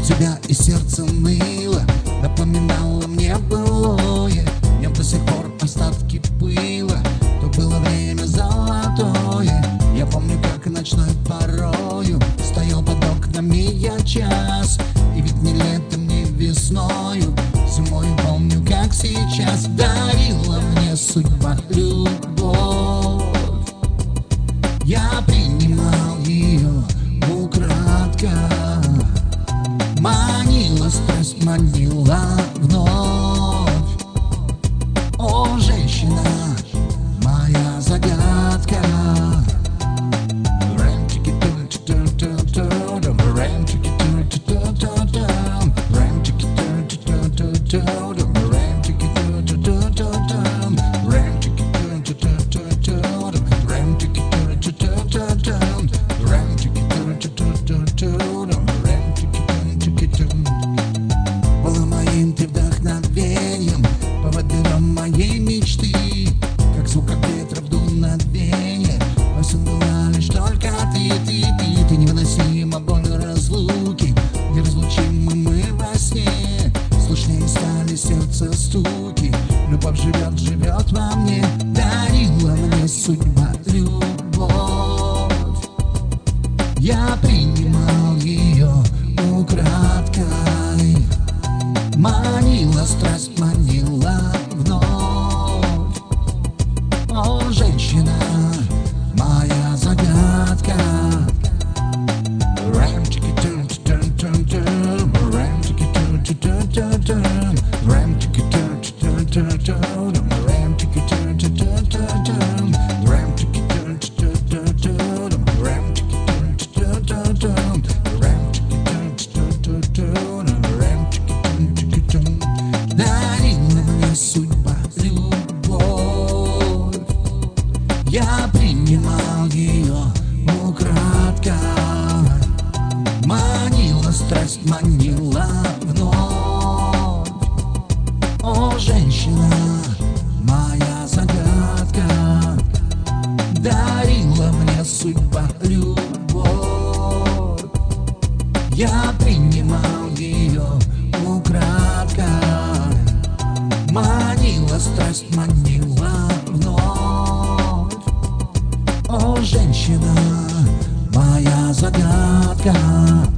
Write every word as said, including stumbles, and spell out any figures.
тебя, и сердце ныло, напоминало мне былое. В нем до сих пор остатки пыла, то было время золотое. Я помню, как ночной порою стоял под окнами я час. И ведь не летом, не весною, зимой помню, как сейчас. Дарила мне судьба любовь, я принимал ее украдкой. Манила страсть, манила вновь. О, женщина, моя загадка. Была моим ты вдохновением, поводырем моей мечты, как звук от ветра в дуновенье. Во всем была лишь только ты, ты, ты. Ты невыносима боль разлуки, неразлучимы мы во сне. Слышнее стали сердце стуки, любовь живет, живет во мне. Дарила мне судьба любовь, я принимал ее украдкой. Манила страсть, манила вновь. О, женщина, моя загадка. Судьба любовь, я принимал ее украдкой. Манила страсть, манила вновь. О, женщина, моя загадка. Дарила мне судьба любовь, я принимал ее украдкой. Манила страсть, манила вновь. О, женщина, моя загадка.